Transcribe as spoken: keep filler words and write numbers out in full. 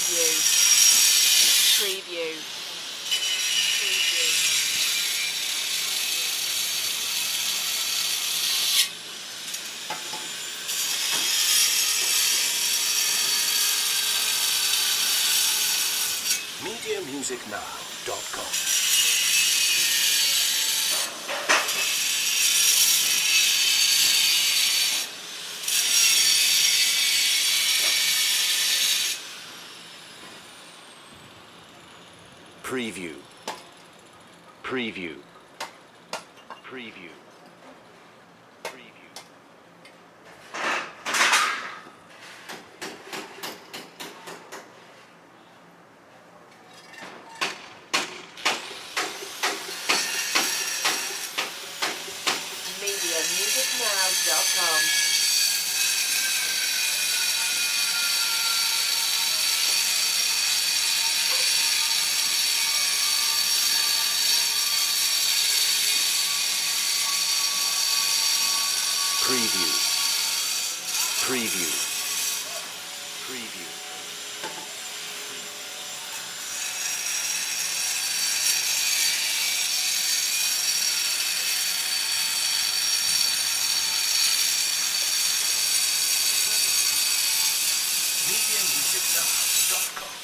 Preview. Preview. Preview. media music now dot com. Preview. Preview. Preview. Preview. media music now dot com. Preview. Preview. Preview. media music now dot com.